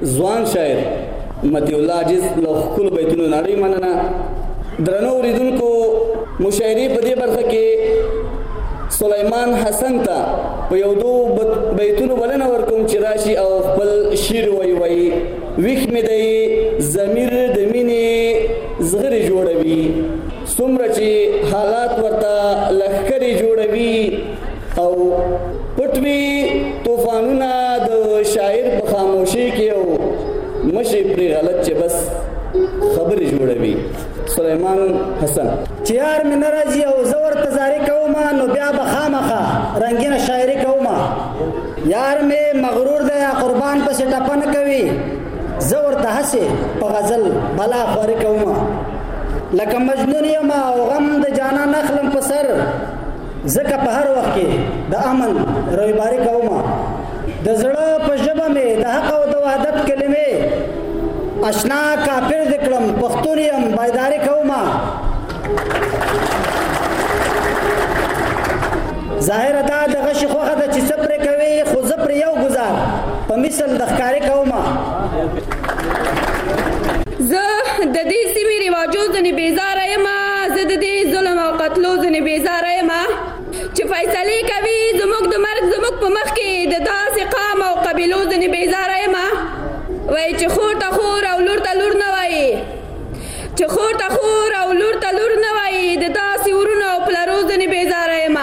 ځوان شاعر مطیع الله عاجز له ښکلو بیتونو نړۍ مننه. درنو اوریدونکو، مشاعرې په دې برخه کې سلیمان حسن ته په یو دو بیتونو بلنه ورکوم چې راشي او خپل شعر وایي. ویښ مې دی ضمیر د مینې زغرې جوړوي، څومره چې حالات ورته لښکرې جوړوي او پټوي طوفانونه د شاعر په خاموشۍ کې او مشي پرې غلط چې بس خبرې جوړوي. سلیمان حسن: چې یار مې نه راځي او زه ورته زاري کوم نو بیا به خامخا رنګینه شاعري کوم. یار مې مغرور دی قربان پسې ټپه نه کوي، زه ورته هسې په غزل بلا خواري کوم. لکه مجنون یم او غم د جانان اخلم په سر، ځکه په هر وخت کې د امن رویباري کوم. د زړه په ژبه مې د حق او د وحدت کلمې اشنا کافر دې کړم، پښتون یم بیداري کوم. ظاهر دا د غشي خوښه ده چې څه پرې کوي، خو زه پرې یو ګزار په مثل د ښکاري کوم. زه د دې سیمې رواجو ځنې بیزاره یم، زه د دې ظلم او قتلو ځنې بیزاره یم چې فیصلې کوي زموږ د مرګ زموږ په مخ کې د داسې قام او قبیلو ځنې بیزاره یم. وایي چې خور ته خور او لور ته لور نه وایي، چې خور ته خور او لور ته لور نه وایي، د داسې ورونو او پلرو ځنې بیزاره یم.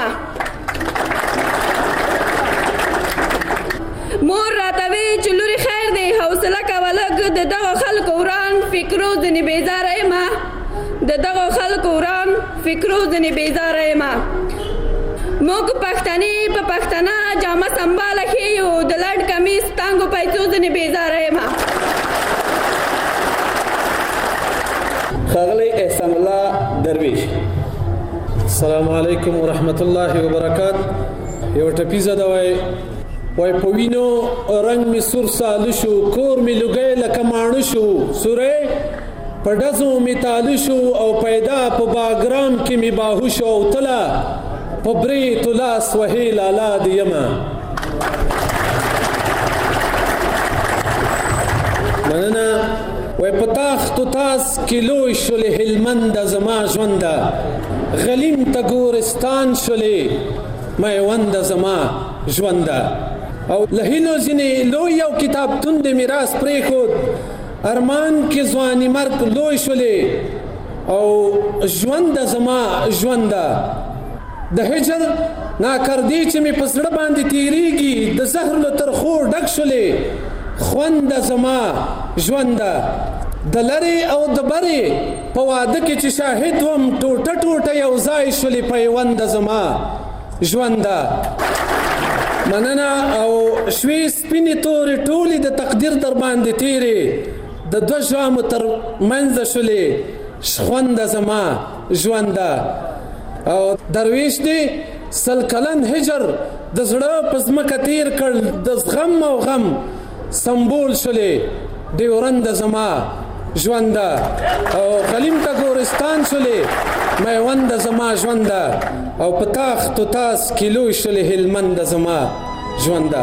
مور راته وی چې لورې خیر دی حوصله کوه لږ، د دغو خلکو وران فکرو ځنې بیزاره یم، د دغو خلکو وران فکرو ځنې بیزاره یم. موږ پښتنې په پښتنه جامه سنباله ښیو، د لړ کمیس تانګو پیسو ځنې بیزاره یم. ښاغلی احسان الله درویش: السلام علیکم ورحمت الله وبرکات. یو ټپیزه ده وای په وینو رنگ می سور سالو شو، کور می لګی لکه ماڼو شو، سورې په ډزو می تالو شو او پیدا په باګرام کې می باهو شو، او تله په برې تلاس وهې لالا د یمه. مننه. وای په تاخت و تاس کې لوی شولې هلمند زما ژونده، غلیم ته ګورستان شولې میونده زما ژونده. او له هیلو ځینې لوی یو کتابتون د میراث پرېښود، ارمان کې ځواني مرګ لوی شولې او ژونده زما ژونده. د هجر ناکردې چې مې په زړه باندې تېرېږي، د زهر له ترخو ډک شولې خونده زما ژونده. د لرې او د برې په واده کې چې شاهد وم، ټوټه ټوټه یو ځای شولې پیونده زما ژونده. مننه. او شوې سپینې تورې ټولې د تقدیر در باندې تېرې، د دوه ژامو تر منځه شولې شخونده زما ژونده. او درویش دی سل کلن هجر د زړه په ځمکه تېر کړ، د زغم او غم سمبول شولې ډیورنده زما ژونده. او غلیم ته ګورستان شولې میونده زما ژونده، او په تاخت و تاس کې لوی شولې هلمنده زما ژونده.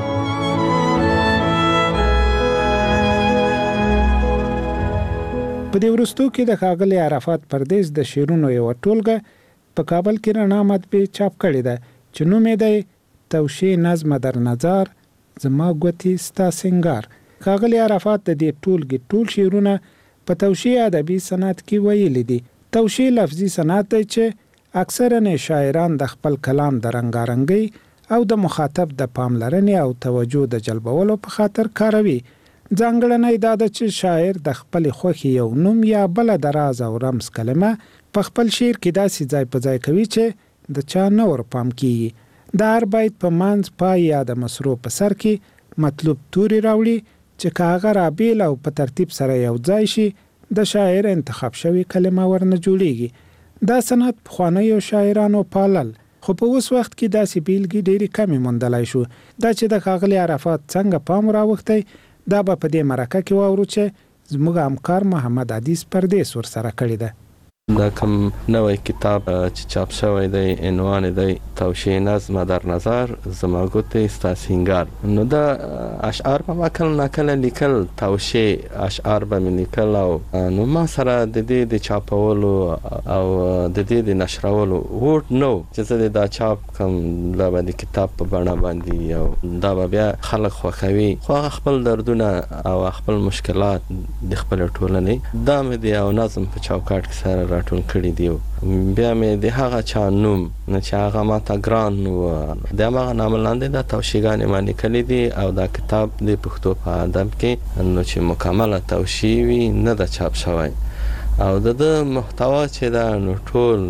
په دې وروستو کې د ښاغلي عرفات پردیس د شعرونو یوه ټولګه په کابل کې رڼا مطبعې چاپ کړې ده چې نوم یې دی توشې نظمه در نظر زما ګوتې ستا سینګار. ښاغلي عرفات د دې ټولګې ټول شعرونه په توشې ادبي صنعت کې ویلي دي. توشې لفظي صنعت دی چې اکثرا شاعران د خپل کلام د رنګارنګۍ او د مخاطب د پاملرنې او توجه د جلبولو په خاطر کاروي. ځانګړنه دا ده چې شاعر د خپل خوښې یو نوم یا بل د راز او رمز کلمه په خپل شعر کې داسې ځای په ځای کوي چې د چا نه ورپام کیږي. د هر بیت په منځ پای یا د مصرو په سر کې مطلوب توري راوړي چې که هغه رابیل او په ترتیب سره یو ځای شي د شاعر انتخاب شوی کلمه ورنه جوړیږي. دا صنعت پخوانیو شاعرانو پالل، خو په اوس وخت کې داسې بیلګې ډېرې کمې موندلای شو. دا چې د ښاغلي عرفات څنګه پام راوښتی دا به په دې مرکه کې واورو چې زموږ همکار محمد عدیث پردیس ورسره کړې ده. دا کوم نوی کتاب چې چاپ شوی دی عنوان دی توشیح نظم در نظر زما ګوتې ستا سینګار. نو دا اشعار په ما کله ناکله لیکل، توشیح اشعار به مې لیکل او نو ما سره د دې د چاپولو او د دې د نشرولو ووټ نو چې زه دا چاپ کوم دا به د کتاب په بڼه باندې او دا به بیا خلک خوښوي، خو خپل دردونه او خپل مشکلات د خپل ټولنې دا مې د یو نظم په چوکاټ کې سره راټول کړي دي. بیا مې د هغه چا نوم چې هغه ما ته ګران و د هغه نام لاندې دا توشیحګانې ما لیکلي دي او دا کتاب د پښتو په ادب کې نو چې مکمله توشیح وي نه ده چاپ شوی او د محتوا چې دا نو ټول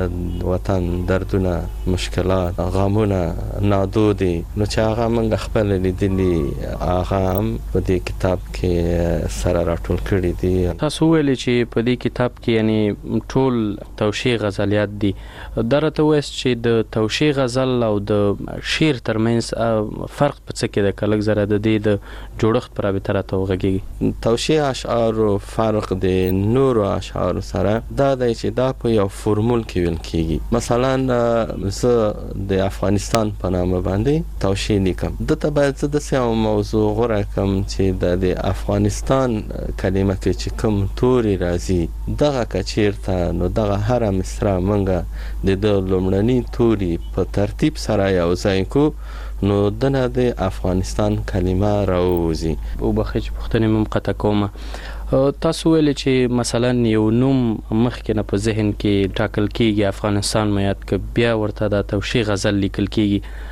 وطن دردونه، مشکلات، غمونه، نادودي نو چې هغه موږ خپل لیدلي هغه هم په دې کتاب کې سره راټول کړي دي. تاسو ویلي چې په دې کتاب کې یعنی ټول توشیح غزلیات دي. دا راته وایست چې د توشیح غزل او د شعر ترمنځ فرق په څه کې ده؟ که لږ زره د دې د جوړښت په رابطه راته وغږیږي. توشیح اشعارو فرق د نورو اشعار سره دا دی چې دا په یو فرمول کې ویل کیږي. مثلا زه د افغانستان په نامه باندې توشیح لیکم، دته باید زه د یو موضوع غوره کم چې د افغانستان کلمه کې چې کوم توري راځي دغه کچیرته نو دغه هر مصرع منګه د لومړني توري په ترتیب سره یو ځای کو نو دنه د افغانستان کلمه راوځي. او بخښ پښتنې مم قطع کومه. تاسو ویل چې مثلا یو نوم مخکې نه په ذهن کې ټاکل کیږي افغانستان مې یاد ک بیا ورته د توشیح غزل لیکل کیږي.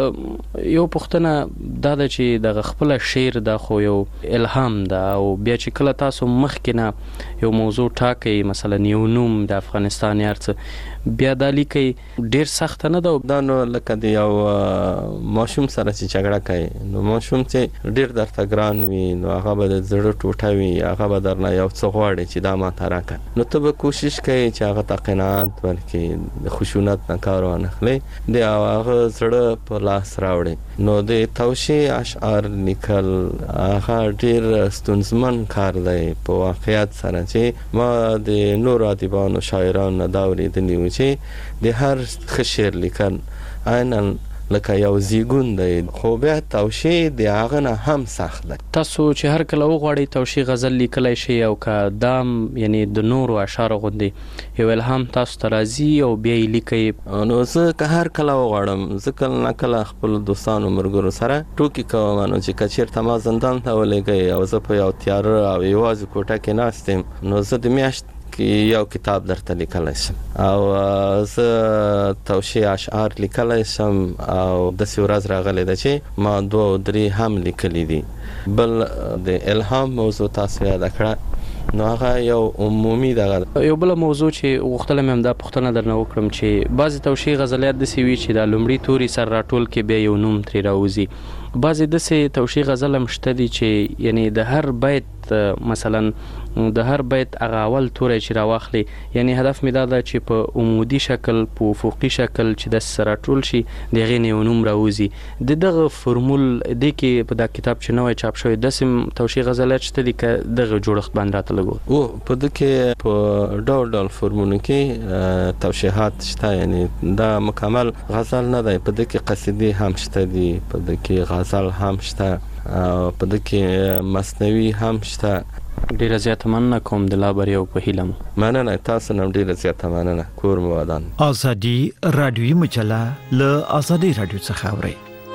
یو پښتنه دا د چې د خپل شعر د خو یو الهام ده او بیا چې کله تاسو مخکې نه یو موضوع ټاکي مثلا یو نوم د افغانستان یارڅ بیا د لیکي ډیر سخت نه ده. دا نو لکه د یو ماشوم سره چې جګړه کوي نو ماشوم چې ډیر درته ګران وي نو هغه به د زړه ټوټه وي، هغه به درنه یو څه غواړي چې دا ما ته راکړه نو ته به کوشش کوي چې هغه ته قناعت ورکړي، د خشونت نه کار وانخلي، د هغه زړه په لاس راوړي. نو د توشیح اشعار لیکل هغه ډیر ستونزمن کار دی په واقعیت سره چې ما د نورو ادیبانو شاعرانو دا اورېدلي و چې د هر ښه شعر لیکل عیناً لکه یو زیګون دی، خو بیا توشیح د هغه نه هم سخت دی. تاسو چې هر کله وغواړئ توشیح غزل لیکلی شئ او که دام یعنی د نورو اشعارو غوندې یو الهام تاسو ته راځي او بیا یې لیکئ نو زه که هر کله وغواړم زه کله نه کله خپل دوستانو ملګرو سره ټوکې کوم نو چې که چېرته ما زندان ته ولېږئ او زه په یو تیاره او یوازې کوټه کې ناست یم نو زه د میاشت یو کتاب درته لیکلی شم او زه توشیح اشعار لیکلی شم او داسې ورځ راغلی ده چې ما 2 او 3 هم لیکلي دي. بل د الهام موضوع تاسو یاده کړه نو هغه یو عمومي دغه یو بل موضوع چې غوښتل مې دا پوښتنه درنه وکړم چې بعضې توشیح غزلیات داسې وي چې د لومړي توري سره راټول کې بیا یو نوم ترې راوځي. بعضې داسې توشیح غزل هم شته دي چې یعنی د هر بیت مثلا د هر بیت هغه اول توری چې راواخلي یعنی هدف مې دا ده چې په عمودي شکل په افقي شکل چې داسې سره راټول شي د هغې نه یو نوم راوځي. د دغه فرمول دې کې په دا کتاب چې نوی چاپ شوی داسې توشیح غزلیات شته دي که دغه جوړښت باندې راته لږ او په دې کې په ډول ډول فرمونو کې توشیحات شته، یعنی دا مکمل غزل نه دی، په دې کې قصیدې هم شته دي، په دې کې غزل هم شته او په دې کې مثنوي هم شته. ډیره زیاته مننه کوم د لا بریا په هیله مو. مننه تاسو نه ډیره زیاته مننه. کور مو ودان. ازادي رادیوي مجله له ازادي رادیو څخه اورئ.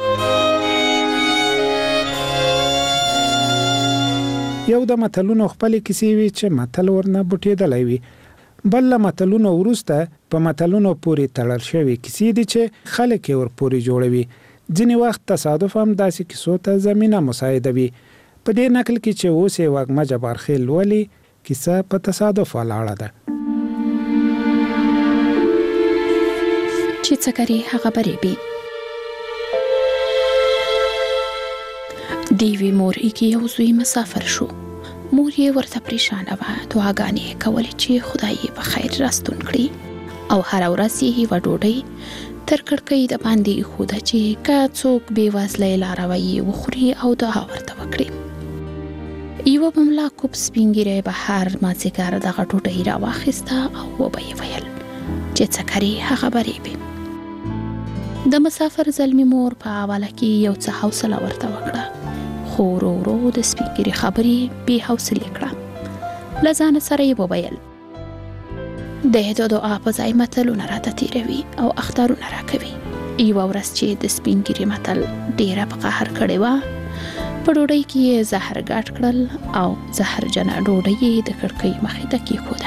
یو د متلونو خپل کیسې وی چې متل ورنه بوټېدلی وي، بل له متلونو وروسته په متلونو پورې تړل شوي کیسې دي چې خلک یې ورپورې جوړوي. ځینې وخت تصادف هم داسې کیسو ته زمینه مساعدوي. په دې نقل کې چې اوس یې وږمه جبارخیل لولي کیسه په تصادف ولاړه ده. چې څه کوي هغه بریبي دیوی مور کې یو زوی مسافر شو. مور یې ورته پریشانه وه، دعاګانې کولې چې خدای یې په خیر راستون کړي او هر ورځ یې یوه ډوډۍ تر کړکۍ د باندې ایښوده چې که څوک بې وزلی لاروی وخوري او دعا ورته وکړي. یو یوه پملا کوب سپین ږیری بهر مازدیګر دغه ډوډۍ راواخیسته او وبه یې ویل چې څه کري هغه برې وي. د مسافر زلمي مور په حواله کې یو څه حوصله ورته وکړه، خو ورو ورو د سپین ږیري خبرې بې حوصلې کړه. له ځانه سره یې وویل د دعا په ځای متلونه راته تېروي او اخطارونه راکوي. یوه ورځ چې د سپین ږیري متل ډېره په قهر کړې وه، په ډوډۍ کې یې زهر ګډ کړل او زهرجنه ډوډۍ یې د کړکۍ مخې ته کېښوده.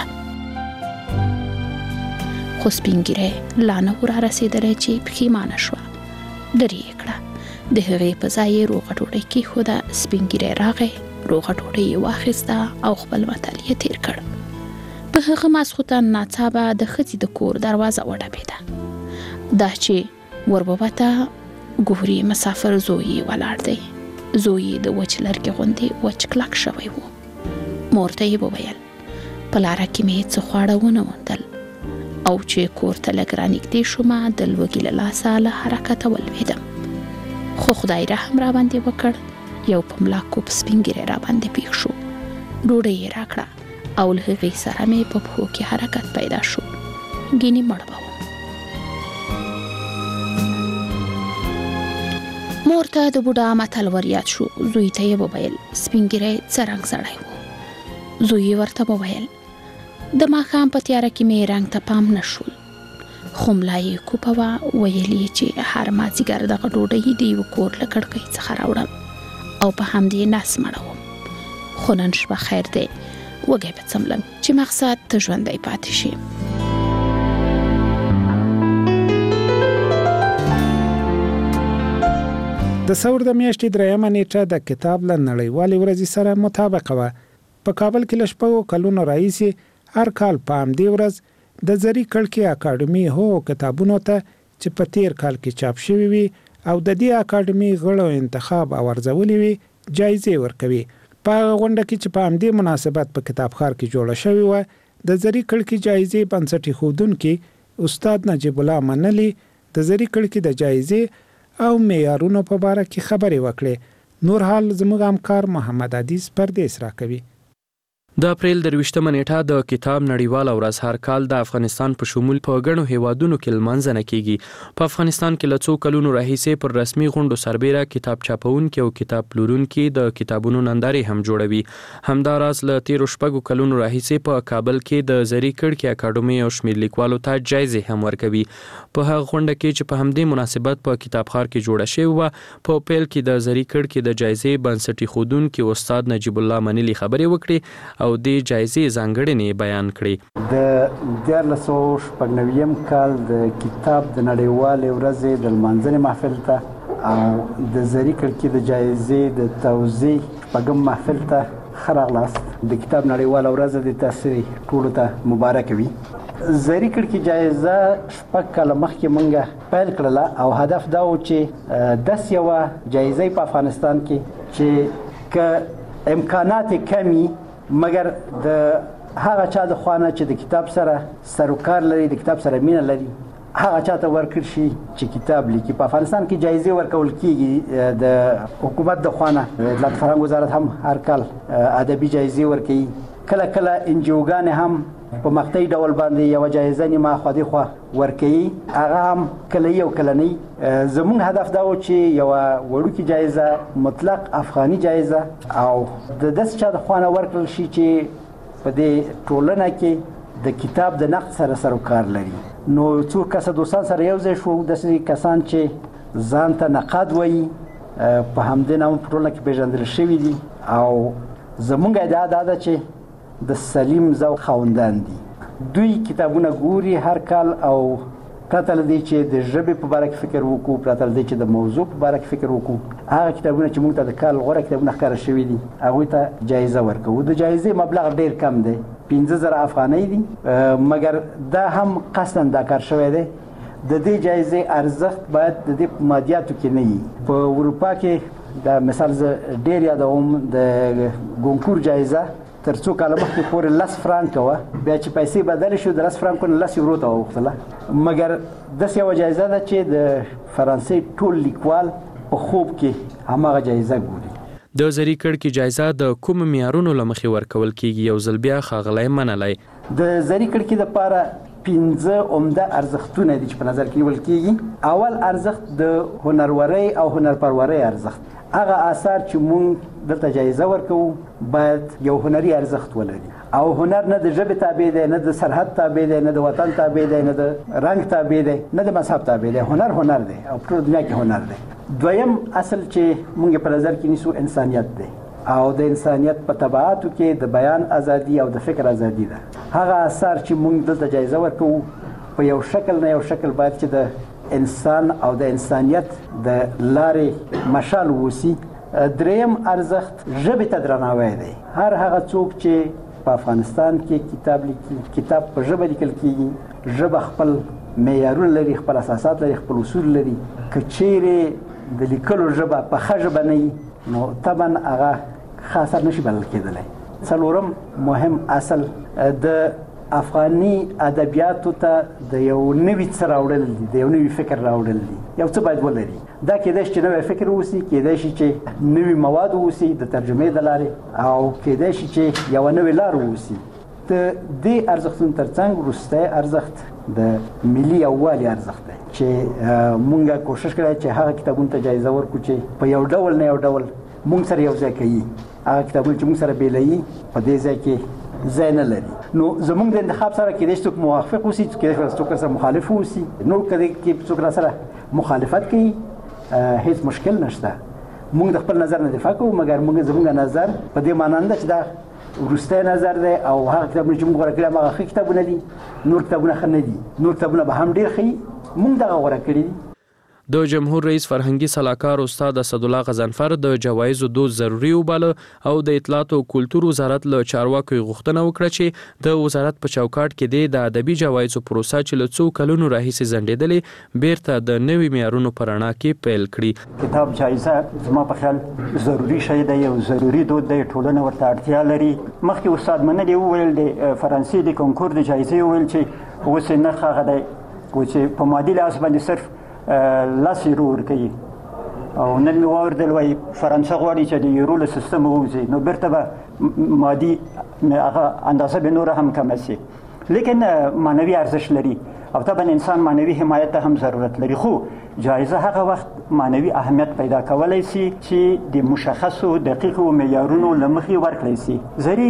خو سپین ږیری لا نه و رارسېدلی چې پښیمانه شوه، لرې یې کړه. د هغې په ځای یې روغه ډوډۍ کېښوده. سپین ږیری راغی، روغه ډوډۍ یې واخیسته او خپل متل یې تېر کړ. په هغه ماسخوتن ناڅاپه د ښځې د کور دروازه وډبېده. دا چې وربوته ګوري مسافر زوی یې ولاړ دی. زوی د وچ لرګي غوندې وچ کلک شوی و. مور ته یې وویل په لاره کې مې څه خواړه ونه موندل، او چې کور ته لږ رانږدې شومه د لوږې له لاسه له حرکته ولوېدم. خو خدای رحم راباندې وکړ، یو پملا کوب سپین ږیری راباندې پېښ شو. ډوډۍ یې راکړه او له هغې سره مې په پښو کې حرکت پیدا شو. ګینې مړ به وم. مور ته د بوډا متل ور یاد شو. زوی ته یې وویل سپین ږیری څه رنګ سړی و. زوی یې ورته وویل د ماښام په تیاره کې مې رنګ ته پام نه شول، خو ملا یې کوپه وه. ویل یې چې هر مازدیګر دغه ډوډۍ د یوه کور له کړکۍ څخه راوړم او په همدې نس مړوم. خو نن شپه خیر دی، وږی به څملم چې مقصد ته ژوندی پاتې شي. د ثور د میاشتې 3 نیټه د کتاب له نړیوالې ورځې سره مطابقه وه. په کابل کې له 6 کلونو راهیسې هر کال په همدې ورځ د زري کړکۍ اکاډمي هغو کتابونو ته چې په تیر کال کې چاپ شوي وي او د دې اکاډمي غړو انتخاب او ارزولې وي جایزې ورکوي. په هغه غونډه کې چې په همدې مناسبت په کتابخانه کې جوړه شوې وه، د زري کړکۍ جایزې بنسټ ایښودونکي استاد نجیب الله منلي د زري کړکۍ د جایزې او معیارونو په باره کې خبرې وکړې. نور حال زموږ همکار محمد عدیز پردیس راکوي. د اپریل 23 نیټه د کتاب نړیواله ورځ هر کال د افغانستان په شمول په ګڼو هیوادونو کې لمانځنه کیږي. په افغانستان کې له 2 کلونو راهیسې پر رسمي غونډو سربیره کتاب چاپونکي او کتاب پلورونکي د کتابونو نندارې هم جوړوي. همداراز له 13 کلونو راهیسې په کابل کې د زري کړکۍ اکاډمي او شمېر لیکوالو ته جایزې هم ورکوي. په هغه غونډه کې چې په همدې مناسبت په کتابخانه کې جوړه شوې وه، په پیل کې د زري کړکۍ د جایزې بنسټ ایښودونکي استاد نجیب الله منلي خبرې وکړې او د جایزې ځانګړنې بیان کړې. د 1996 کال د کتاب د نړیوالې ورځې د لمانځنې محفل ته او د زري کړکۍ د جایزې د توزیع شپږم محفل ته ښه راغلاست. د کتاب نړیواله ورځ د تاسې ټولو ته مبارک وي. زري کړکۍ جایزه 6 کاله مخکې مونږ پیل کړله او هدف دا و چې داسې یوه جایزه په افغانستان کې چې که امکانات کمی مګر د هغه چا د خوانه چې د کتاب سره سروکار لري، د کتاب سره مینه لري، هغه چاته ورکړ شي چې کتاب لیکي. په افغانستان کې جایزې ورکول کیږي. د حکومت د خوانه اطلاعات فرهنګ وزارت هم هر کال ادبي جایزې ورکوي. کله کله انجیوګانې هم په مقطعي ډول باندې یو جایزه نیمه خودي خو ورکوي، هغه هم کله یو کله نه. زموږ هدف دا و چې یو وړوکی جایزه مطلق افغاني جایزه او د داس چا د خوانه ورکړل شي چې په دې ټولنه کې د کتاب د نقد سره سروکار لري. نو څو کسه دوستان سره یو ځای شو، داسې کسان چې ځان ته نقاد وایي په همدې نامه په ټولنه کې پیژندل شوي دي او زموږ ادعا دا ده چې د سلیم ذوق خاوندان دي. دوی کتابونه ګوري هر کال او پرته له دې چې د ژبې په باره کې فکر وکړو، پرته له دې چې د موضوع په باره کې فکر وکړو، هغه کتابونه چې موږ ته د کال غوره کتابونه ښکاره شوي دي هغوی ته جایزه ورکوو. د جایزې مبلغ ډېر کم دی، 15,000 افغانۍ دي، مګر دا هم قصداً دا کار شوی دی. د دې جایزې ارزښت باید د دې په مادیاتو کې نه وي. په اروپا کې د مثال زه ډېر یادوم د ګونکور جایزه تر څو کاله مخکې پورې 10 فرانکه وه، بیا چې پیسې بدلې شو د 10 فرانکو نه 10 یورو ته واوښتله. مګر داسې یوه جایزه ده چې د فرانسې ټول لیکوال په خوب کې هماغه جایزه ګوري. د زری کړکۍ جایزه د کوم معیارونو له مخې ورکول کیږي؟ یو ځل بیا ښاغلی منلی د زری کړکۍ لپاره 15 عمده ارزښتونه دي چې په نظر کې نیول کیږي. اول ارزښت د هنرورۍ او هنرپرورۍ ارزښت. هغه آثار چې مونږ دلته جایزه ورکوو باید یو هنري ارزښت ولري او هنر نه د ژبې تابع دی، نه د سرحد تابع دی، نه د وطن تابع دی، نه د رنګ تابع دی، نه د مذهب تابع دی. هنر دی او په دنیا کې هنر دی. دویم اصل چې مونږ په نظر کې نیسو انسانیت دی او د انسانیت په تبعاتو کې د بیان ازادي او د فکر ازادي ده. هغه آثار چې مونږ دلته جایزه ورکوو په یو شکل نه یو شکل باید چې د انسان او د انسانیت د لارې مشال ووسی. دریم ارزښت ژبې ته درناوی دی. هر هغه څوک چې په افغانستان کې کتاب لیکي، کتاب په ژبه لیکل کیږي، ژبه خپل معیارونه لري، خپل اساسات لري، خپل اصول لري. که چیرې د لیکلو ژبه په ښه ژبه نه وي نو طبعا هغه ښه اثر نشي بلل کېدلی. څلورم مهم اصل د افغاني ادبیاتو ته د یو نوي څه راوړل دي، د یو نوي فکر راوړل دي. یو څه باید ولري. دا کېدای شي چې نوی فکر اوسي، کېدای شي چې نوي مواد اوسي د ترجمې د لارې، او کېدای شي چې یوه نوې لار اوسي. د دې ارزښتونو ترڅنګ وروستی ارزښت د ملي یووالي ارزښت دی چې مونږ کوشش کړی چې هغه کتابونو ته جایزه ورکړو چې په یو ډول نه یو ډول مونږ سره یو ځای کوي. هغه کتابونه چې مونږ سره بیلوي په دې ځای کې ځای نه لري. نو زمونږ د انتخاب سره کېدای شي څوک موافق اوسي، کېدای شي څوک سره مخالف اوسي. نو که څوک را سره مخالفت کوي هیڅ مشکل نشته. مونږ د خپل نظر نه دفاع کوو، مګر مونږ زمونږ نظر په دې معنی نه ده چې دا وروستی نظر دی او هغه کتابونه چې موږ غوره کړي هغه ښه کتابونه دي، نور کتابونه ښه نه دي، نور کتابونه به هم ډېر ښه. موږ دغه غوره کړي دي. د جمهور رئیس فرهنګي صلاحکار استاد اسدالله غضنفر د جوایزو دود ضروري وباله او د اطلاعات او کلتور وزارت له چارواکو غوښتنه وکړه چې د وزارت په چوکاټ کې د ادبي جوایزو پروسه چې له څو کلونو راهیسې ځنډېدلې بیرته د نوي معیارونو په رڼا کې پیل کړي. کتاب جایزه زما په خیال ضروري شی دی، یو ضروري دود دی، ټولنه ورته اړتیا لري. مخکې استاد منلي وویل د فرانسې د کنکور د جایزې وویل چې اوس یې نرخ هغه دی چې په مادي لحاظ باندې صرف 10 یورو ورکوي او نن مې واوریدل وایي فرانسه غواړي چې د یورو له سیستمه ووځي، نو بیرته به مادي هغه اندازه به نوره هم کمه سي. لیکن معنوي ارزښت لري او طبعا انسان معنوي حمایت ته هم ضرورت لري. خو جایزه هغه وخت معنوي اهمیت پیدا کولی سي چې د مشخصو دقیقو معیارونو له مخې ورکړی سي. زری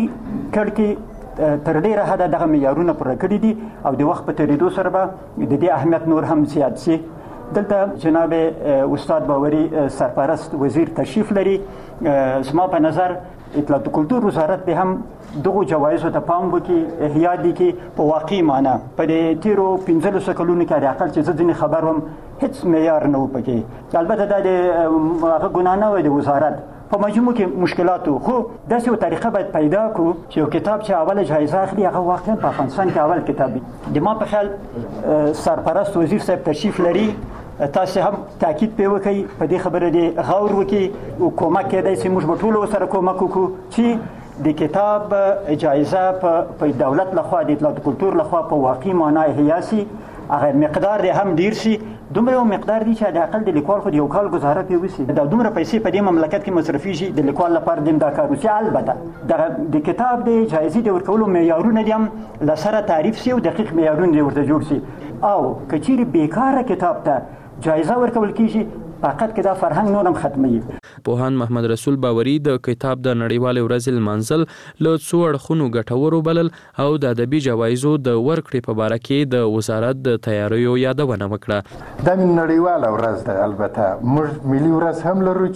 کړکۍ تر ډیره حده دغه معیارونه پوره کړي دي او د وخت په تېرېدو سره به د دې اهمیت نور هم زیات سي. دلته جناب استاد باوري سرپرست وزیر تشریف لري. زما په نظر اطلاعات کلتور وزارت به هم دغه جوایزو ته پام وکړي، احیا دي کې په واقعي معنی په دې تیرو 15 کلونو کې د عقل چې زه ځینې خبر وم هیڅ معیار نه و پکې. البته دا د هغه ګناه نه وای د وزارت په مجموع کې مشکلاتو، خو داسې یو طریقه باید پیدا کړو چې یو کتاب چې اوله جایزه اخلي هغه واقعا په افغانستان کې اول کتاب وي. د ما په خیال سرپرست وزیر صاحب تشریف لري، تاسو هم تاکید پې وکړئ، په دې خبره دې غور وکړي او کومک کېدای شي موږ به ټول سره کومک وکړو چې د کتاب جایزه په دولت لخوا د اطلاعات کلتور لخوا په واقعي معنا احیا سي. هغه مقدار دې هم ډیر شي، دومره یو مقدار دی چې د اقل د لیکوال خو د یو کال ګزاره پې وشي. دا دومره پیسې په دې مملکت کې مصرفېږي د لیکوال لپاره دې دا کار وشي. البته د کتاب د جایزې د ورکولو معیارونه دې هم له سره تعریف شي او دقیق معیارونه دې ورته جوړ شي. او که چیرې بیکاره کتاب ته جایزه ورکول کیږي فقط کې دا فرهنګ نور هم ختمي. پوهان محمد رسول باوري د کتاب د نړیوالې ورځې لمانځل له څو اړخونو ګټور وبلل او د ادبي جوایزو د ورکړې په باره کې د وزارت د تیاریو یادونه وکړه. دا نړیواله ورځ ده، البته موږ ملي ورځ هم لرو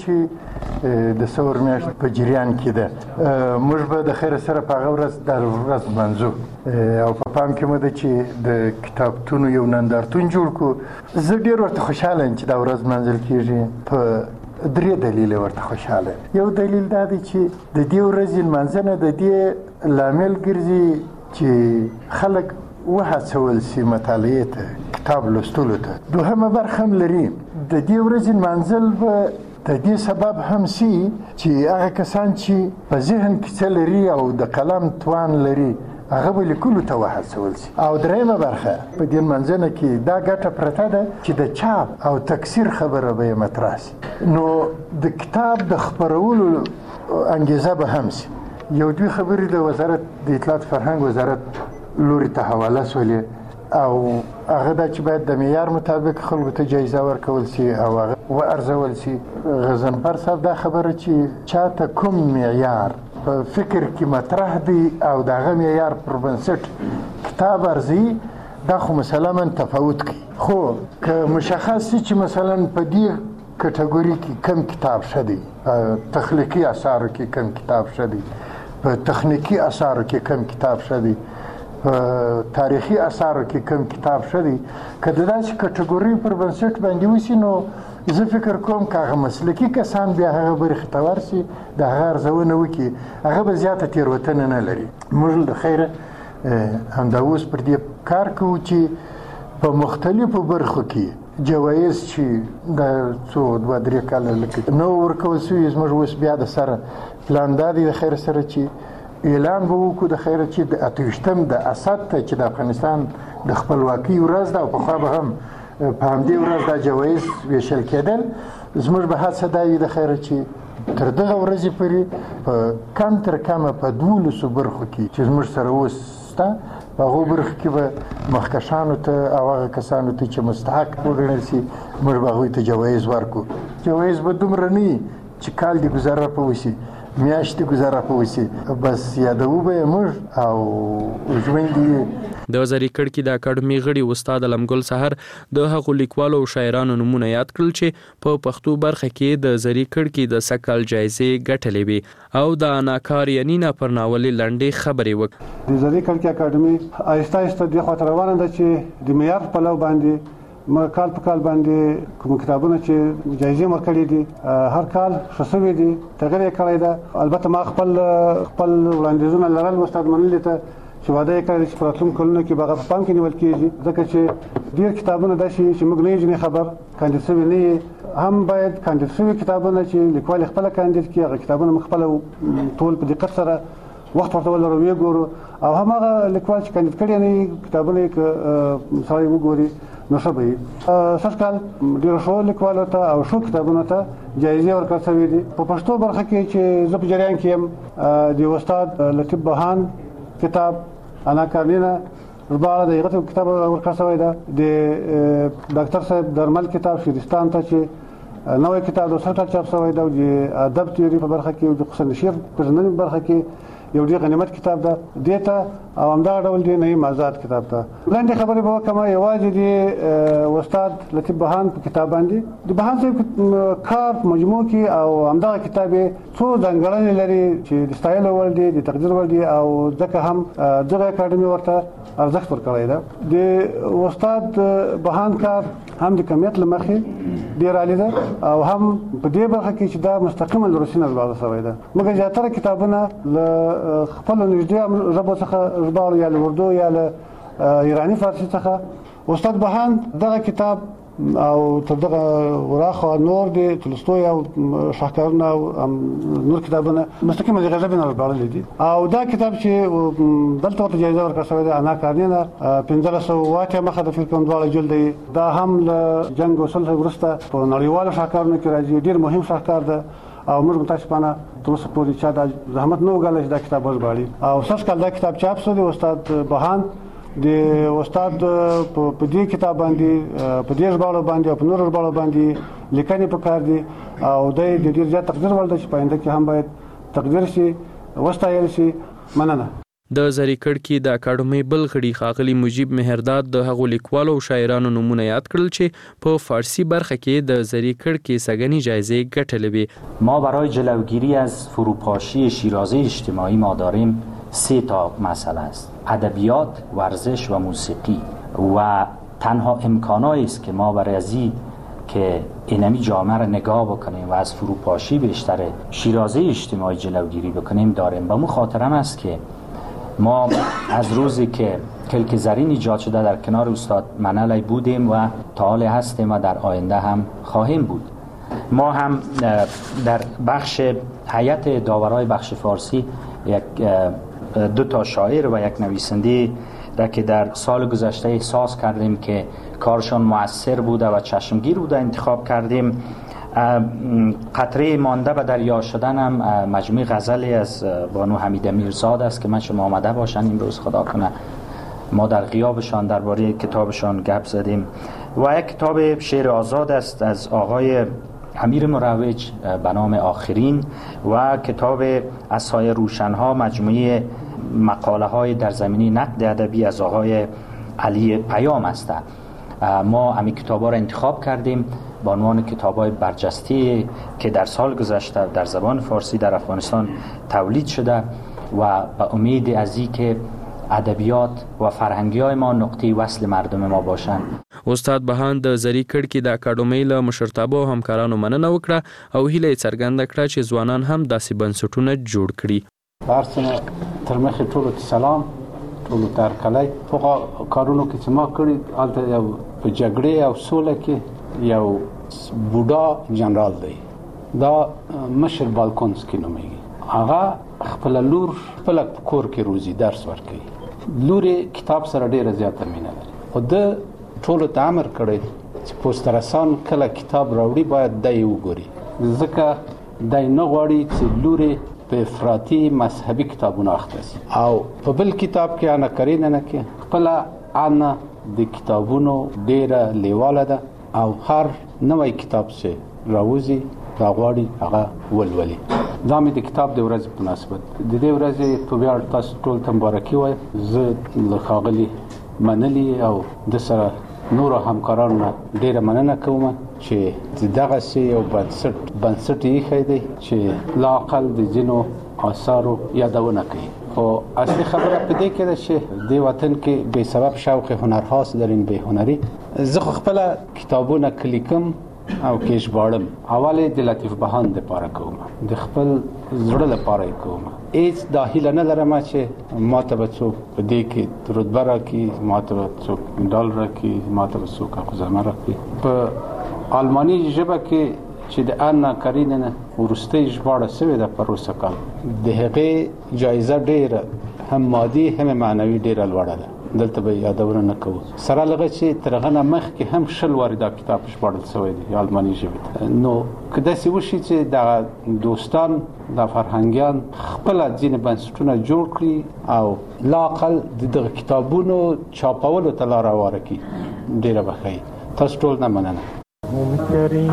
چې د څلور میاشتې په جریان کې ده. موږ به د خیر سره په هغه ورځ دا ورځ لمانځو او په پام کې مو ده چې د کتابتونو یو نندارتون جوړ کړو. زه ډېر ورته خوشحاله یم چې دا ورځ لمانځل کېږي. په 3 دلیل ورته خوشاله. یو دلیل دا دی چې د دې ورځې لمانځنه د دې لامل ګرځي چې خلک وهڅول سي مطالعې ته، کتاب لوستلو ته. دوهمه برخه هم لري، د دې ورځې لمانځل به د دې سبب هم سي چې هغه کسان چې په ذهن کې څه لري او د قلم توان لري هغه به لیکلو ته وهڅول سي. او درېیمه برخه په دې لمانځنه کې دا ګټه پرته ده چې د چاپ او تکثیر خبره به یې مطرح سي. نو د کتاب د خپرولو انګیزه به هم شي. یو دوی خبرې د وزارت د اطلاعات فرهنګ وزارت لوري ته حواله شولې او هغه دا چې باید د معیار مطابق خلکو ته جایزه ورکول شي او هغه وارزول شي. غضنفر صاحب دا خبره چې چاته کوم معیار په فکر کې مطرح دی او دغه معیار پر بنسټ کتاب ارزي دا خو مسلماً تفاوت کوي، خو که مشخص شي چې مثلا په دې کټګوري کې کم کتاب شدي، تخلیقي اثارو کې کم کتاب شدي، په تخنیکی اثارو کې کم کتاب شدي، په تاریخي اثارو کې کم کتاب شدي، که د داسې کټګوري پر بنسټ باندې وشي نو زه فکر کوم که هغه مسلکي کسان بیا هغه برخې ته ورشي د هغه ارزونه وکړي، هغه به زیاته تېروتنه نه لري. موږ د خیره همدا اوس پر دې کار کوو چې په مختلفو برخو کې جوایز چې د څو 2-3 کاله لکه نو ورکول شوي، زموږ اوس بیا د سره پلان دا دی د خیر سره چې اعلان به وکړو د خیره چې د 28 د اسد ته چې د افغانستان د خپلواکۍ ورځ ده او پخوا به هم په همدې ورځ دا جوایز ویشل کېدل. زموږ به هڅه دا وي د خیره چې تر دغه ورځې پورې په کم تر کمه په 12 برخو کې چې زموږ سره اوس شته په هغو برخو کې به مخکښانو ته او هغه کسانو ته چې مستحق وګڼل شي موږ به هغوی ته جوایز ورکړو. جوایز به دومره نه وي چې کال دې ګذاره په وشي، میاشتې ګذاره په وشي، بس یادوو به یې موږ او ژوند یې. د زریکړ کې د اکاډمي غړي استاد علمګل سحر د هغو لیکوالو او شاعرانو نمونه یاد کړل چې په پښتو برخه کې د زریکړ کې د سکل جایزې ګټلې وي او د اناکار ینینا پر ناولې لنډې خبرې وکړې. د زریکړ کې اکاډمي آهسته آهسته د خاطر روانه ده چې د معیار په لو باندې کال په کال باندې کوم کتابونه چې جایزې ورکړي دي هر کال ښه شوي دي، تغیر یې کړی ده. البته ما خپل وړاندیزونه لرل استاد منلي ته چې واده یې کړی چې په راتلونکو کلونو کې به هغه په پام کې نیول کېږي، ځکه چې ډېر کتابونه داسې چې موږ نه یو خبر کاندید شوي نه یې، هم باید کاندید شوي کتابونه چې لیکوال یې خپله کاندید کړي هغه کتابونه موږ خپله ټول په دقت سره وخت ورته ولرو وګورو، او هم هغه لیکوال چې کاندید کړي نه کتابونه یې که سړی وګوري نو ښه به وي. سږ کال ډېرو ښو لیکوالو ته او ښو کتابونو ته جایزې ورکړل شوي دي. په پښتو برخه کې چې زه په جریان کې یم د استاد لطیف بهان کتاب اناکارنینا ژباړه د هغه کتاب ورکړل شوی ده، د ډاکټر صاحب درمل کتاب شیرستان ته چې نوی کتاب د 100 کال چاپ شوی ده، د ادب تیوري په برخه کې د حسین شیر پېژندنې برخه کې یو ډېر غنیمت کتاب ده دې ته، او همدغه ډول د نعیم آزاد کتاب ته. لاندې خبرې به وکړم یوازې د استاد لطیف بهان په کتاب باندې. د بهان صاحب کار مجموع کې او همدغه کتاب یې څو ځانګړنې لري چې د ستایلو وړ دي، د تقدیر وړ دي، او ځکه هم دغه اکاډمي ورته ارزښت ورکړی ده. د استاد بهان کار هم د کمیت له مخې ډېر عالي ده او هم په دې برخه کې چې دا مستقیما له روسي نه ژباړل شوی ده، مګر زیاتره کتابونه له خپل نږدې ژبو څخه ژباړو، یا له اردو یا له ایراني فارسي څخه. استاد بهان دغه کتاب او تر دغه وراخه نور د تولستوی او شاهکارونه او نور کتابونه مستقیما د غزل نه ژباړل دي، او دا کتاب چې دلته ورته جایزه ورکړل شوې ده اناکارنینا 1508 مخه د فلکون دواړه جلد دی، دا هم له جنگ او صلح وروسته په نړیوالو شاهکارونو کې راځي، ډېر مهم شاهکار ده او موږ متاسفانه تر اوسه پورې چا دا زحمت نه وګالل چې دا کتاب وژباړي. او سږ کال دا کتاب چاپ شو د استاد بهان د استاد په دې کتاب باندې په دې ژباړو باندې او په نورو ژباړو باندې لیکنې پکار دي، او د ډېر زیات تقدیر وړ ده چې په آینده کې هم باید تقدیر شي وستایل شي. مننه. د زریکړ کې د اکاډمي بل غړي ښاغلي مجیب مهرداد د هغو لیکوالو او شاعرانو نمونه یاد کړل چې په فارسی برخه کې د زریکړ کې سګنی جایزه ګټلې وي. ما برای جلوگیری از فروپاشی شیرازه اجتماعی ما داریم 3 تا مسئله است: ادبیات، ورزش و موسیقی، و تنها امکانایی است که ما برای ازید که اینمی جامعه را نگاه بکنیم و از فروپاشی بیشتر شیرازه اجتماعی جلوگیری بکنیم داریم. با مو خاطرم است که ما از روزی که کلک زرین ایجاد شده در کنار استاد منلی بودیم و تا حال هستیم و در آینده هم خواهیم بود. ما هم در بخش هیئت داورای بخش فارسی 2 شاعر و 1 نویسنده را که در سال گذشته احساس کردیم که کارشان مؤثر بوده و چشمگیر بوده انتخاب کردیم قطره مانده به دریا شدن هم مجموعه غزلی از بانو حمیده میرزاد است که من شما آمده باشن امروز خدا کنه ما در غیابشان درباره کتابشان گپ زدیم. و یک کتاب شعر آزاد است از آقای امیر مروج به نام آخرین و کتاب عصای روشنها مجموعه مقاله های در زمینه نقد ادبی از آقای علی پیام است. ما همین کتاب ها را انتخاب کردیم به عنوان کتاب های برجسته که در سال گذشته در زبان فارسی در افغانستان تولید شده و به امید از این که ادبیات و فرهنگی های ما نقطه وصل مردم ما باشند. استاد بهان د زری کړکۍ د اکاډمۍ له مشرتابه او همکارانو مننه وکړه او هیله یې څرګنده کړه چې ځوانان هم داسې بنسټونه جوړ کړي. هرڅه تر مخې ټولو ته سلام، ټولو ته هرکلی. هغه کارونو کې چې ما کړي هلته یو په جګړې او سوله کې یو بوډا جنرال دی، دا مشر بالکونسکي نومیږي. هغه خپله لور خپله په کور کې روزي، درس ورکوي. لور یې کتاب سره ډېره زیاته مینه لري، خو ده ټولو ته امر کړی چې پوسترسان کله کتاب راوړي باید دی وګوري، ځکه دی نه غواړي چې لور یې په افراطي مذهبي کتابونه اخته سي او په بل کتاب کې انا کرینه نه کې خپله انا د کتابونو ډېره لیواله ده او هر نوی کتاب چې راوځي دا غواړي هغه ولولي. دا مې د کتاب د ورځې په مناسبت د دې ورځې په ویاړ تاسو ټول ته مبارکي وایم. زه له ښاغلي منلي او د سره نورو همکارانو نه ډېره مننه کوم چې دغسې یو بنسټ ایښی دی چې لااقل د ځینو آثارو یادونه کوي. خو اصلی خبره په دې کې ده چې دې وطن کې بې سبب شوق هنر هاست در این بې هنري. زه خو خپله کتابونه کلیکم او کې ژباړم. اول د لطیف بهان دپاره کوم، د خپل زړه لپاره یې کوم. هېڅ دا هیله نه لرم چې ما ته به څوک په دې کې رتبه راکړي، ما ته به څوک مډال راکړي، ما ته به څوک اخذنامه راکړي. په آلماني ژبه کې چې د انا کرینه وروستۍ ژباړه سوې ده پروسه کال، د هغې جایزه ډېره هم مادي هم معنوي ډېره لوړه ده. دلته به یادونه نه کوو. سره لږه چې تر هغه نه مخکې هم 20 وارې دا کتاب ژباړل شوی دی آلماني ژبې ته. نو که داسې وشي چې دغه دوستان دا فرهنګیان خپله ځینې بنسټونه جوړ کړي او لااقل د دغه کتابونو چاپولو ته لاره هواره کړي، ډېره به ښه وي. تاسو ټول نه مننه. هم چری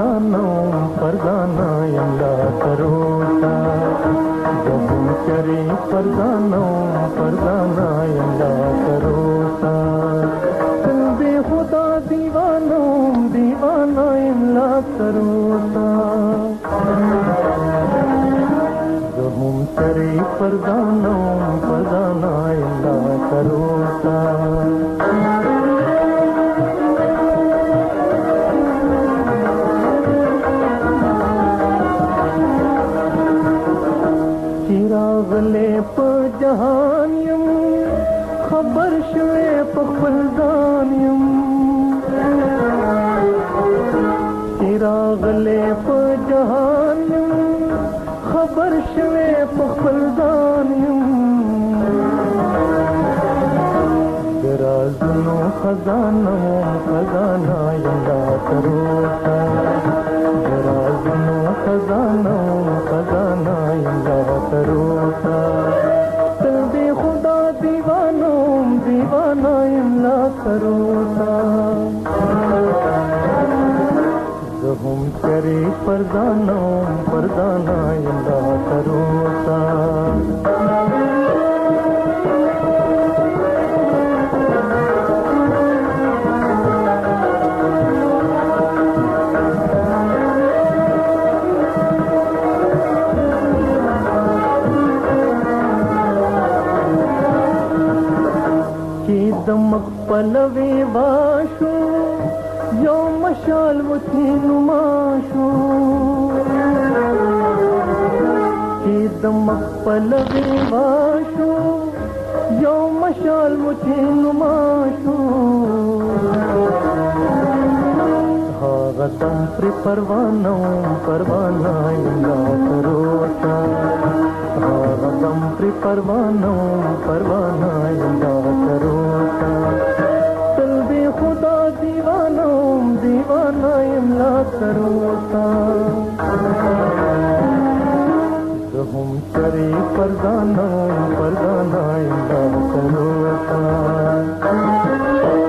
پردانا یم لا کروتا، هم چری پردانا یم لا کروتا، بے خدا دیوانا یم لا کروتا، هم چری پردانا یم لا کروتا. راغلے په جهان یم خبر شوې په خپل ځان یم، راغلے په جهان یم خبر شوې په خپل ځان یم، د رازونو خزانه یم لا تروتا، د رازونو خزانه یم لا تروتا، تل بے خدا دیوانا یم لا تروتا، زهم چری پردانا یم لا تروتا. دمک پلوی باشو یو مشال وتی نماشو، کی دمک پلوی باشو یو مشال وتی نماشو، غدم پر پروانه یم لا کروتا، غدم پر پروانه یم لا کروتا، تل بے خدا دیوانا یم لا سروتا زهم چری پردانا پردانا اندا سروتا